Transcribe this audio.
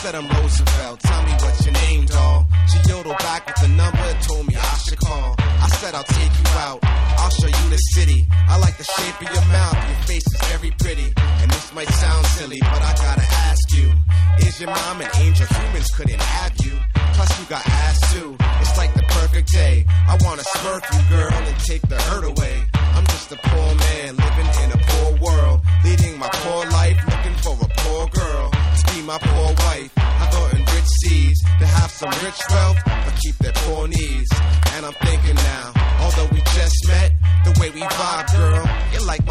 said I'm Roosevelt, tell me what's your name, doll. She yodeled back with the number and told me I should call. I said I'll take you out, I'll show you the city. I like the shape of your mouth, your face is very pretty. And this might sound silly, but I gotta ask you, is your mom an angel? Humans couldn't have you. Plus you got ass too, it's like the perfect day. I wanna smurf you, girl, and take the hurt away. I'm just a poor man living in a poor world, leading my poor life, looking for a poor girl to be my poor wife. I thought in rich seeds to have some rich wealth, but keep their poor needs. And I'm thinking now, although we just met, the way we vibe, girl, you're like